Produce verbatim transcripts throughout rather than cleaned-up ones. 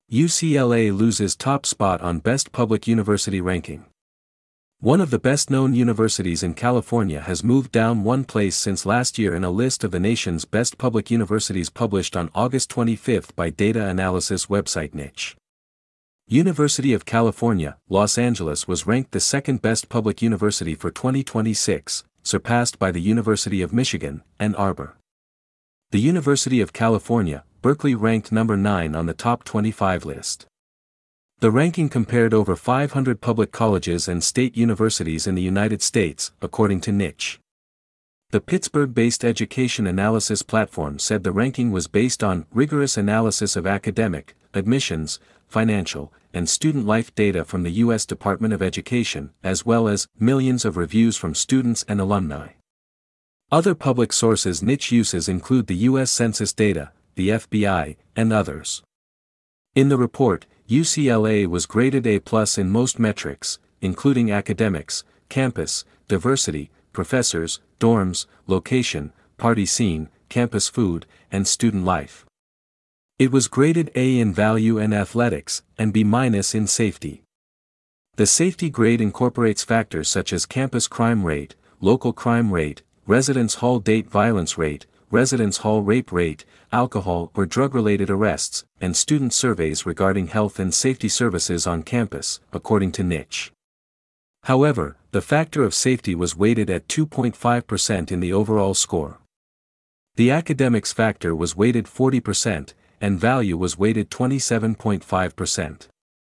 U C L A loses top spot on Best Public University ranking. One of the best-known universities in California has moved down one place since last year in a list of the nation's best public universities published on August twenty-fifth by data analysis website Niche. University of California, Los Angeles was ranked the second best public university for twenty twenty-six, surpassed by the University of Michigan, Ann Arbor. The University of California, Berkeley ranked number nine on the top twenty-five list. The ranking compared over five hundred public colleges and state universities in the United States, according to Niche. The Pittsburgh-based education analysis platform said the ranking was based on rigorous analysis of academic, admissions, financial, and student life data from the U S Department of Education, as well as millions of reviews from students and alumni. Other public sources Niche uses include the U S Census data, the F B I, and others. In the report, U C L A was graded A plus in most metrics, including academics, campus, diversity, professors, dorms, location, party scene, campus food, and student life. It was graded A in value and athletics, and B minus in safety. The safety grade incorporates factors such as campus crime rate, local crime rate, residence hall date violence rate, residence hall rape rate, alcohol or drug-related arrests, and student surveys regarding health and safety services on campus, according to Niche. However, the factor of safety was weighted at two point five percent in the overall score. The academics factor was weighted forty percent, and value was weighted twenty-seven point five percent.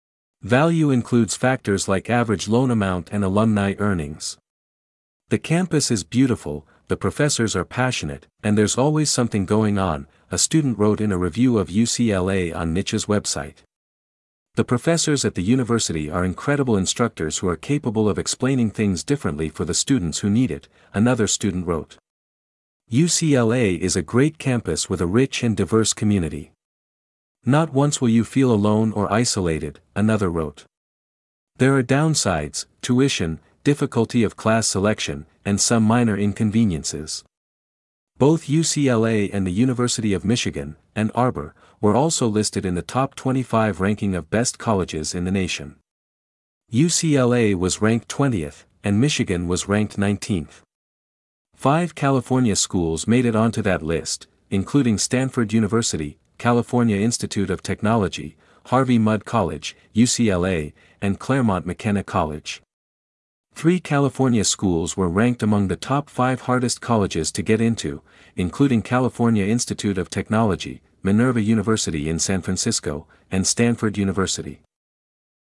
Value includes factors like average loan amount and alumni earnings. The campus is beautiful, the professors are passionate, and there's always something going on, a student wrote in a review of U C L A on Niche's website. The professors at the university are incredible instructors who are capable of explaining things differently for the students who need it, another student wrote. U C L A is a great campus with a rich and diverse community. Not once will you feel alone or isolated, another wrote. There are downsides, tuition, difficulty of class selection, and some minor inconveniences. Both U C L A and the University of Michigan, Ann Arbor, were also listed in the top twenty-five ranking of best colleges in the nation. U C L A was ranked twentieth, and Michigan was ranked nineteenth. Five California schools made it onto that list, including Stanford University, California Institute of Technology, Harvey Mudd College, U C L A, and Claremont McKenna College. Three California schools were ranked among the top five hardest colleges to get into, including California Institute of Technology, Minerva University in San Francisco, and Stanford University.